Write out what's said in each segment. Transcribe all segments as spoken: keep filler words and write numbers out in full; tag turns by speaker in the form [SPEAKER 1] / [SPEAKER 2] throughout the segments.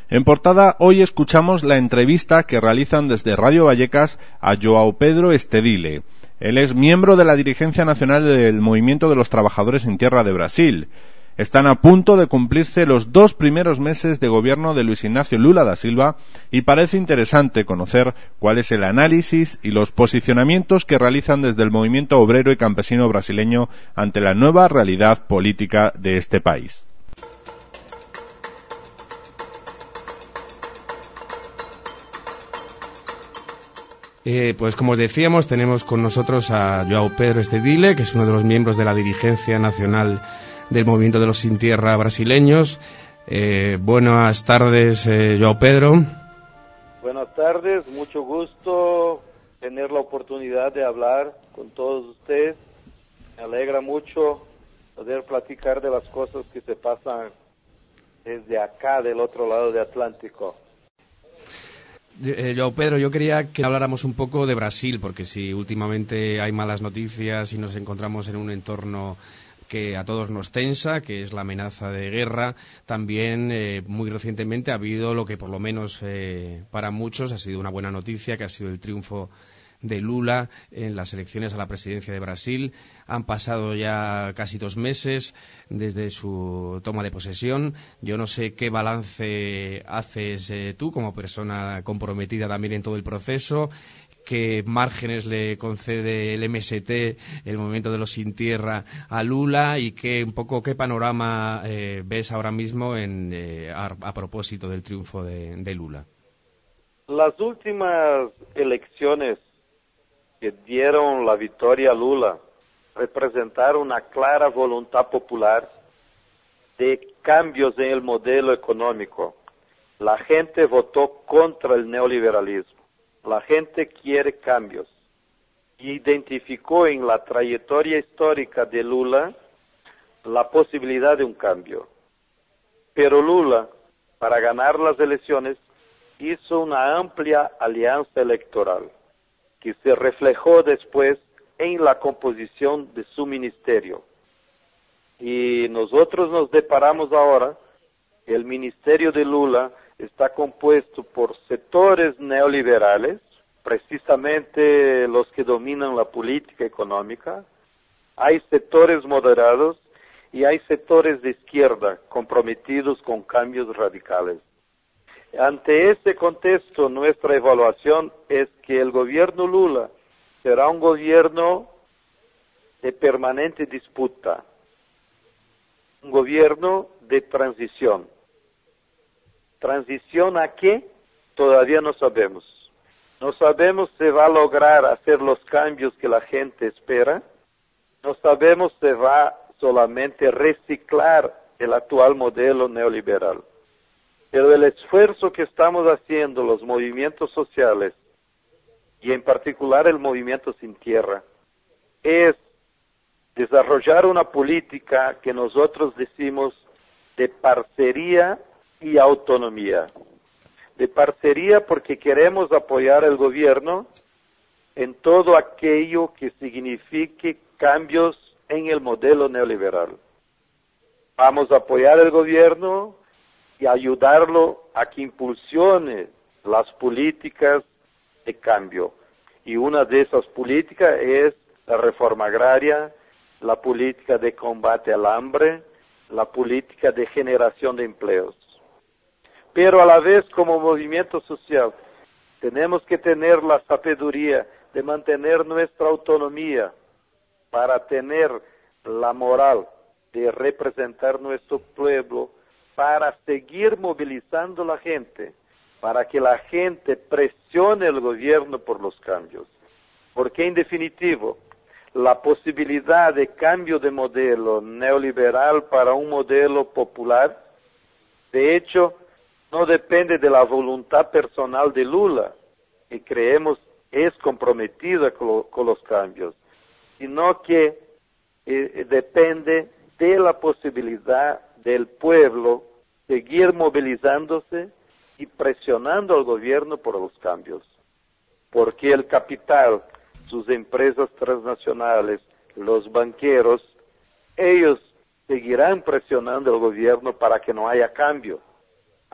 [SPEAKER 1] En portada, hoy escuchamos la entrevista que realizan desde Radio Vallecas a João Pedro Estedile. Él es miembro de la dirigencia nacional del Movimiento de los Trabajadores en Tierra de Brasil. Están a punto de cumplirse los dos primeros meses de gobierno de Luis Ignacio Lula da Silva y parece interesante conocer cuál es el análisis y los posicionamientos que realizan desde el movimiento obrero y campesino brasileño ante la nueva realidad política de este país.
[SPEAKER 2] Eh, pues como os decíamos, tenemos con nosotros a João Pedro Estedile, que es uno de los miembros de la dirigencia nacional del Movimiento de los Sin Tierra brasileños. Eh, buenas tardes, eh, João Pedro.
[SPEAKER 3] Buenas tardes, mucho gusto tener la oportunidad de hablar con todos ustedes. Me alegra mucho poder platicar de las cosas que se pasan desde acá, del otro lado del Atlántico.
[SPEAKER 2] Eh, João Pedro, yo quería que habláramos un poco de Brasil, porque si últimamente hay malas noticias y nos encontramos en un entorno que a todos nos tensa, que es la amenaza de guerra, también eh, muy recientemente ha habido lo que por lo menos eh, para muchos ha sido una buena noticia, que ha sido el triunfo de Lula en las elecciones a la presidencia de Brasil. Han pasado ya casi dos meses desde su toma de posesión. Yo no sé qué balance haces eh, tú como persona comprometida también en todo el proceso, qué márgenes le concede el M S T, el Movimiento de los Sin Tierra, a Lula, y qué un poco qué panorama eh, ves ahora mismo en, eh, a, a propósito del triunfo de, de Lula.
[SPEAKER 3] Las últimas elecciones que dieron la victoria a Lula representaron una clara voluntad popular de cambios en el modelo económico. La gente votó contra el neoliberalismo. La gente quiere cambios. Identificó en la trayectoria histórica de Lula la posibilidad de un cambio. Pero Lula, para ganar las elecciones, hizo una amplia alianza electoral que se reflejó después en la composición de su ministerio. Y nosotros nos deparamos ahora, el ministerio de Lula está compuesto por sectores neoliberales, precisamente los que dominan la política económica. Hay sectores moderados y hay sectores de izquierda comprometidos con cambios radicales. Ante este contexto, nuestra evaluación es que el gobierno Lula será un gobierno de permanente disputa, un gobierno de transición. ¿Transición a qué? Todavía no sabemos. No sabemos si va a lograr hacer los cambios que la gente espera. No sabemos si va solamente a reciclar el actual modelo neoliberal. Pero el esfuerzo que estamos haciendo los movimientos sociales, y en particular el Movimiento Sin Tierra, es desarrollar una política que nosotros decimos de parcería y autonomía. De parcería porque queremos apoyar al gobierno en todo aquello que signifique cambios en el modelo neoliberal. Vamos a apoyar al gobierno y ayudarlo a que impulsione las políticas de cambio. Y una de esas políticas es la reforma agraria, la política de combate al hambre, la política de generación de empleos. Pero a la vez, como movimiento social, tenemos que tener la sabiduría de mantener nuestra autonomía para tener la moral de representar nuestro pueblo, para seguir movilizando a la gente, para que la gente presione al gobierno por los cambios. Porque, en definitivo, la posibilidad de cambio de modelo neoliberal para un modelo popular, de hecho, no depende de la voluntad personal de Lula, que creemos es comprometida con, con los cambios, sino que eh, depende de la posibilidad del pueblo seguir movilizándose y presionando al gobierno por los cambios. Porque el capital, sus empresas transnacionales, los banqueros, ellos seguirán presionando al gobierno para que no haya cambio.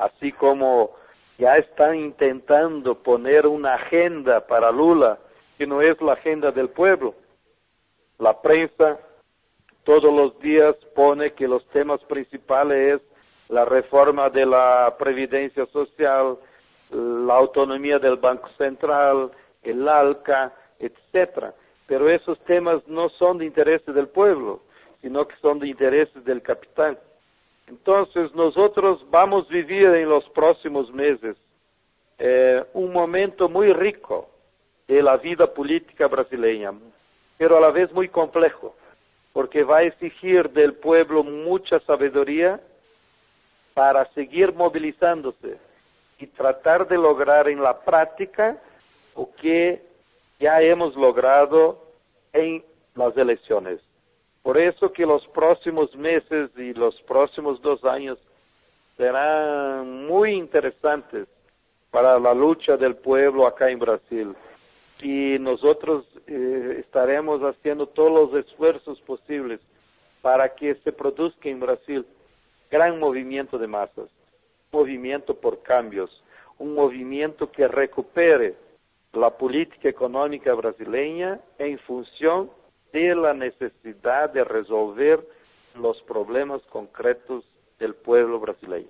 [SPEAKER 3] así como ya están intentando poner una agenda para Lula que no es la agenda del pueblo. La prensa todos los días pone que los temas principales es la reforma de la previdencia social, la autonomía del Banco Central, el ALCA, etcétera. Pero esos temas no son de interés del pueblo, sino que son de interés del capital. Entonces nosotros vamos a vivir en los próximos meses eh, un momento muy rico de la vida política brasileña, pero a la vez muy complejo, porque va a exigir del pueblo mucha sabiduría para seguir movilizándose y tratar de lograr en la práctica lo que ya hemos logrado en las elecciones. Por eso que los próximos meses y los próximos dos años serán muy interesantes para la lucha del pueblo acá en Brasil. Y nosotros eh, estaremos haciendo todos los esfuerzos posibles para que se produzca en Brasil gran movimiento de masas, movimiento por cambios, un movimiento que recupere la política económica brasileña en función de la necesidad de resolver los problemas concretos del pueblo brasileño.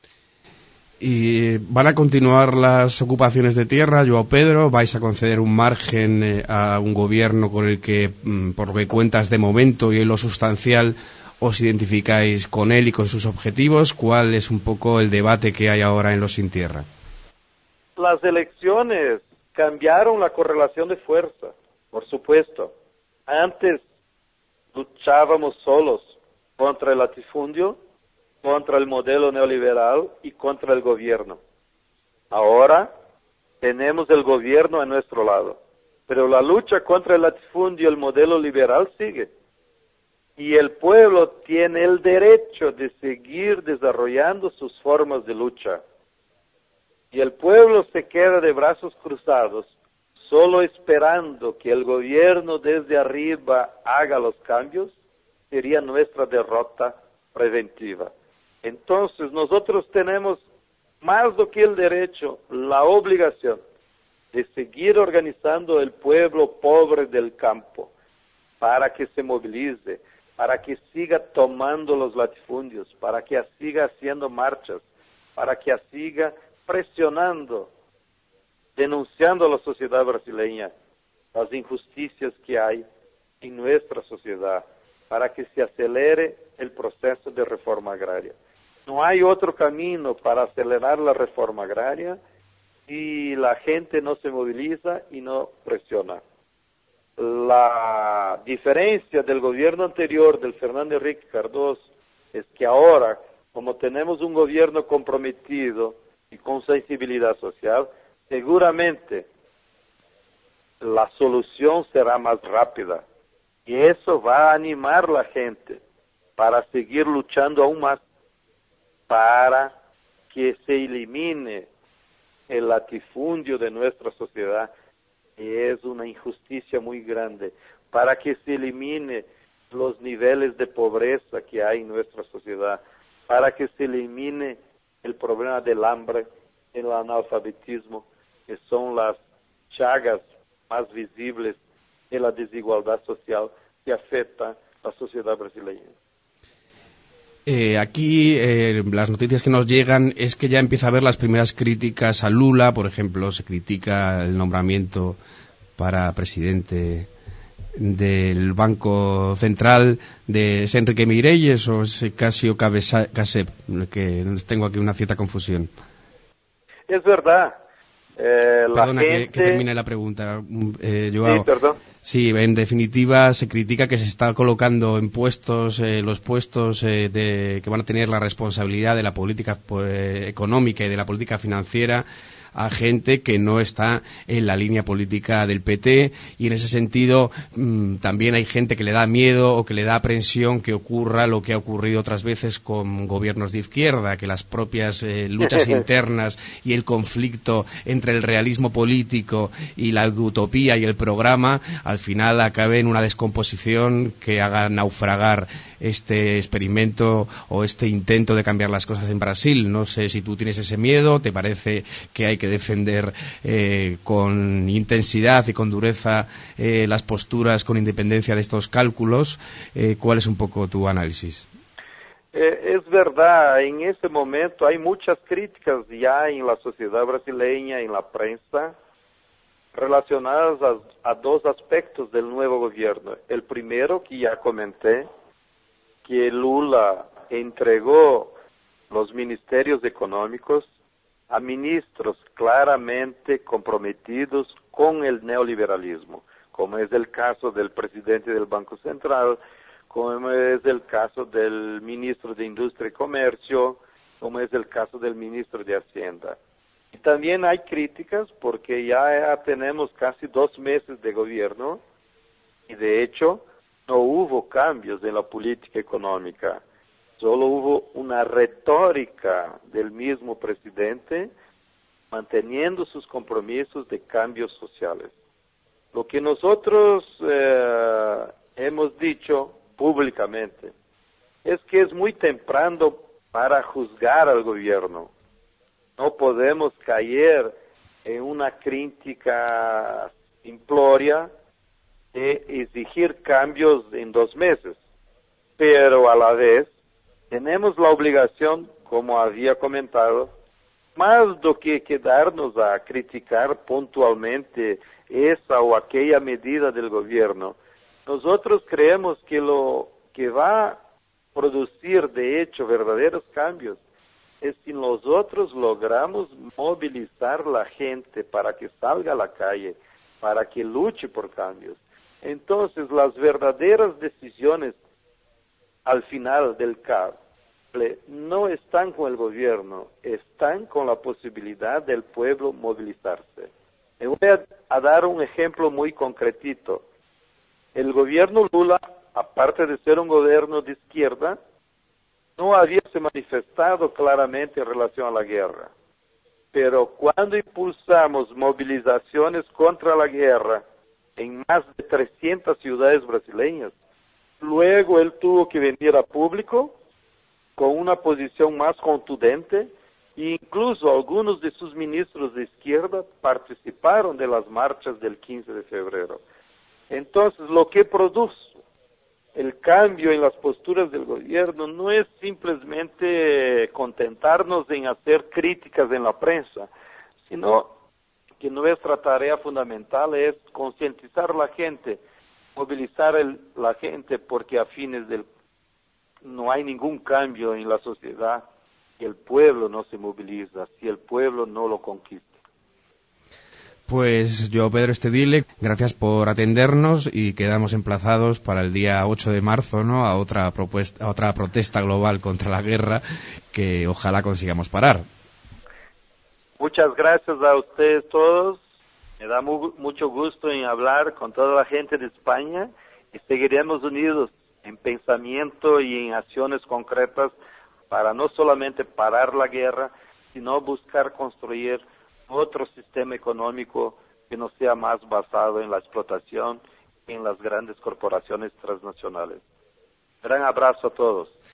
[SPEAKER 2] ¿Y van a continuar las ocupaciones de tierra, João Pedro? ¿Vais a conceder un margen eh, a un gobierno con el que, por lo que cuentas de momento y en lo sustancial, os identificáis con él y con sus objetivos? ¿Cuál es un poco el debate que hay ahora en los Sin Tierra?
[SPEAKER 3] Las elecciones cambiaron la correlación de fuerza, por supuesto. Antes luchábamos solos contra el latifundio, contra el modelo neoliberal y contra el gobierno. Ahora tenemos el gobierno a nuestro lado, pero la lucha contra el latifundio y el modelo liberal sigue. Y el pueblo tiene el derecho de seguir desarrollando sus formas de lucha. Y el pueblo se queda de brazos cruzados, solo esperando que el gobierno desde arriba haga los cambios, sería nuestra derrota preventiva. Entonces nosotros tenemos más do que el derecho, la obligación de seguir organizando el pueblo pobre del campo para que se movilice, para que siga tomando los latifundios, para que siga haciendo marchas, para que siga presionando, denunciando a la sociedad brasileña las injusticias que hay en nuestra sociedad, para que se acelere el proceso de reforma agraria. No hay otro camino para acelerar la reforma agraria si la gente no se moviliza y no presiona. La diferencia del gobierno anterior, del Fernando Henrique Cardoso, es que ahora, como tenemos un gobierno comprometido y con sensibilidad social, seguramente la solución será más rápida. Y eso va a animar a la gente para seguir luchando aún más, para que se elimine el latifundio de nuestra sociedad, que es una injusticia muy grande, para que se elimine los niveles de pobreza que hay en nuestra sociedad, para que se elimine el problema del hambre, el analfabetismo, que son las chagas más visibles de la desigualdad social que afecta a la sociedad brasileña.
[SPEAKER 2] Eh, aquí eh, las noticias que nos llegan es que ya empieza a haber las primeras críticas a Lula. Por ejemplo, se critica el nombramiento para presidente del Banco Central de ¿es Enrique Meirelles o es Cássio Casep? Que tengo aquí una cierta confusión.
[SPEAKER 3] Es verdad. Eh,
[SPEAKER 2] Perdona
[SPEAKER 3] la gente...
[SPEAKER 2] que, que termine la pregunta, eh, João.
[SPEAKER 3] Sí, perdón.
[SPEAKER 2] Sí, en definitiva se critica que se está colocando en puestos, eh, los puestos eh, de, que van a tener la responsabilidad de la política pues, económica y de la política financiera a gente que no está en la línea política del P T, y en ese sentido mmm, también hay gente que le da miedo o que le da aprensión que ocurra lo que ha ocurrido otras veces con gobiernos de izquierda, que las propias eh, luchas internas y el conflicto entre el realismo político y la utopía y el programa al final acabe en una descomposición que haga naufragar este experimento o este intento de cambiar las cosas en Brasil. No sé si tú tienes ese miedo, te parece que hay que defender eh, con intensidad y con dureza eh, las posturas con independencia de estos cálculos. Eh, ¿Cuál es un poco tu análisis?
[SPEAKER 3] Eh, es verdad, en este momento hay muchas críticas ya en la sociedad brasileña, en la prensa, relacionadas a, a dos aspectos del nuevo gobierno. El primero, que ya comenté, que Lula entregó los ministerios económicos a ministros claramente comprometidos con el neoliberalismo, como es el caso del presidente del Banco Central, como es el caso del ministro de Industria y Comercio, como es el caso del ministro de Hacienda. Y también hay críticas porque ya tenemos casi dos meses de gobierno y de hecho no hubo cambios en la política económica, solo hubo una retórica del mismo presidente manteniendo sus compromisos de cambios sociales. Lo que nosotros eh, hemos dicho públicamente es que es muy temprano para juzgar al gobierno. No podemos caer en una crítica imploria de exigir cambios en dos meses, pero a la vez tenemos la obligación, como había comentado, más do que quedarnos a criticar puntualmente esa o aquella medida del gobierno. Nosotros creemos que lo que va a producir, de hecho, verdaderos cambios es si nosotros logramos movilizar la gente para que salga a la calle, para que luche por cambios. Entonces, las verdaderas decisiones al final del cable no están con el gobierno, están con la posibilidad del pueblo movilizarse. Me voy a, a dar un ejemplo muy concretito. El gobierno Lula, aparte de ser un gobierno de izquierda, no había se manifestado claramente en relación a la guerra. Pero cuando impulsamos movilizaciones contra la guerra en más de trescientas ciudades brasileñas, luego él tuvo que venir a público con una posición más contundente e incluso algunos de sus ministros de izquierda participaron de las marchas del quince de febrero. Entonces, lo que produce el cambio en las posturas del gobierno no es simplemente contentarnos en hacer críticas en la prensa, sino que nuestra tarea fundamental es concientizar a la gente, movilizar el, la gente, porque a fines del no hay ningún cambio en la sociedad si el pueblo no se moviliza, si el pueblo no lo conquista.
[SPEAKER 2] Pues yo, Pedro Estedile, gracias por atendernos y quedamos emplazados para el día ocho de marzo, ¿no?, a otra propuesta, a otra protesta global contra la guerra que ojalá consigamos parar.
[SPEAKER 3] Muchas gracias a ustedes todos. Me da mu- mucho gusto en hablar con toda la gente de España y seguiremos unidos en pensamiento y en acciones concretas para no solamente parar la guerra, sino buscar construir otro sistema económico que no sea más basado en la explotación y en las grandes corporaciones transnacionales. Gran abrazo a todos.